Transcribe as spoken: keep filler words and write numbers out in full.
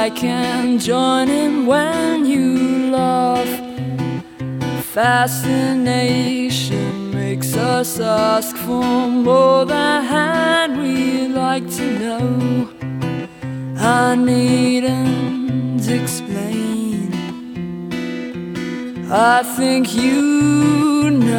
I can join in when you laugh. Fascination makes us ask for more than we like to know. I needn't explain, I think you know.